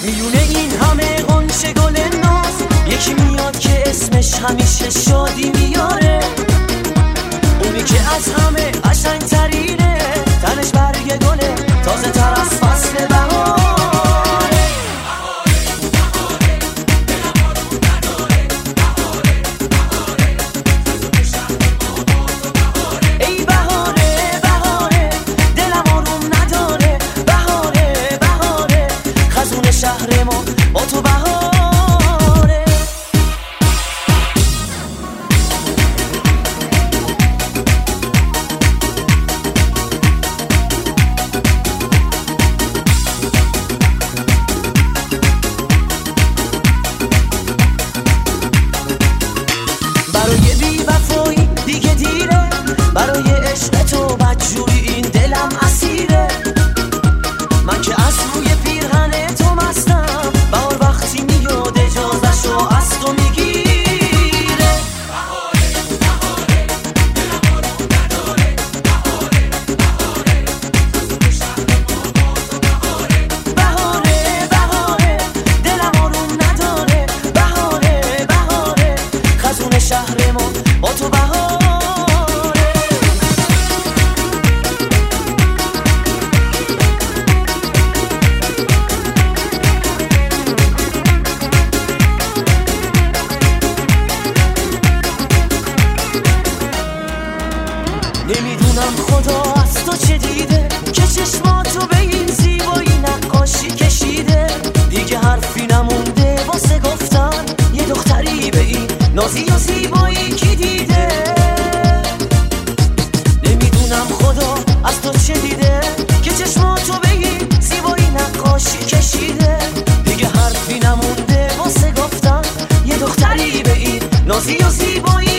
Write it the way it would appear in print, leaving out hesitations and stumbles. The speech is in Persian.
میونه این همه غنچه گل ناز، یکی میاد که اسمش همیشه شادی میاره. اونی که از همه قشنگ‌ترینه، تنش برگ گله تازه تر از فصل بهاره. ای بهاره بهاره دلم آروم نداره، بهاره بهاره خزون شهر ما با تو بهاره. برای بی وفایی دیگه دیره، برای عشق تو بدجوری این دلم اسیره. من که از روی پیرهن تو مستم، بهار وقتی میاد اجازه‌شو از تو میگیره. بهاره بهاره دلم آروم نداره، بهاره بهاره خزون شهر ما با تو بهاره. نمیدونم خدا از تو چه دیده که چشماتو به این زیبایی نقاشی کشیده. دیگه حرفی نمونده واسه گفتن یه دختری به این نازی و زیبایی کی دیده. نمیدونم خدا از تو چه دیده که چشماتو به این زیبایی نقاشی کشیده. دیگه حرفی نمونده واسه گفتن یه دختری به این نازی و زیبایی